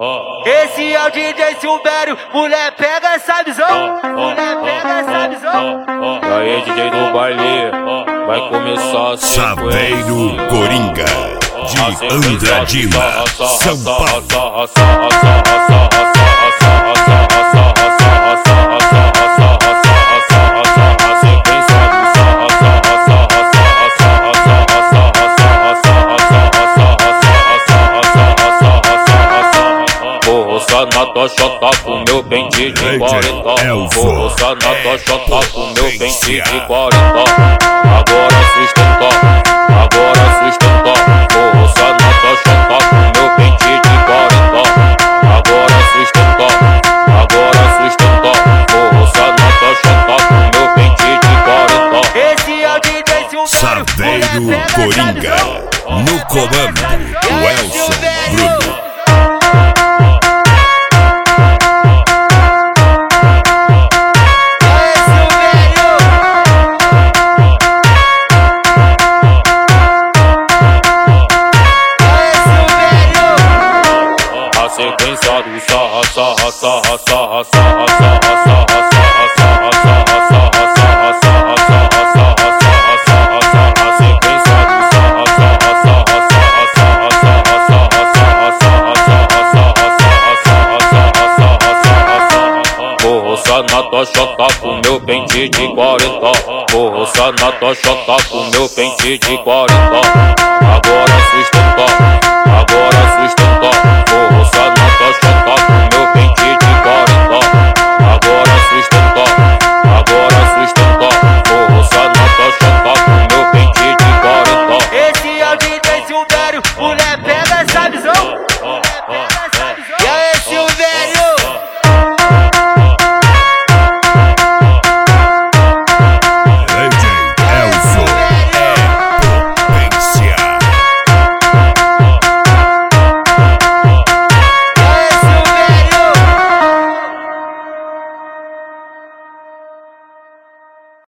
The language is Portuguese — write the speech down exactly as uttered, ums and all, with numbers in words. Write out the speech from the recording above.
Esse é o D J Silvério, mulher pega essa visão, mulher pega essa visão. E aí, D J do baile, vai começar a Saveiro Coringa, de Andradina, São Paulo. Na tochota com meu pente de quarenta. Vou roçar na tochota com meu pente de quarenta. Agora sustenta, agora sustenta. Vou roçar na tochota com meu pente de quarenta. Agora sustenta, agora sustenta. Vou roçar na tochota com meu pente de quarenta. Esse é o D J Silvério, Saveiro Coringa, no comando, o Elson Bruno. Sequência do sarra, sarra, sarra, sarra, sarra, sarra, sarra, sarra, sarra, sarra, sarra, sarra, sarra, sarra, sarra, sarra, sarra, sequência do sarra, sarra, sarra, sarra, sarra, sarra, sarra, sarra, sarra, sarra, sarra, sarra, sarra, sarra. Vou roçar na tochota com meu pente de quarenta. Vou roçar na tochota com meu pente de quarenta. Agora sustenta.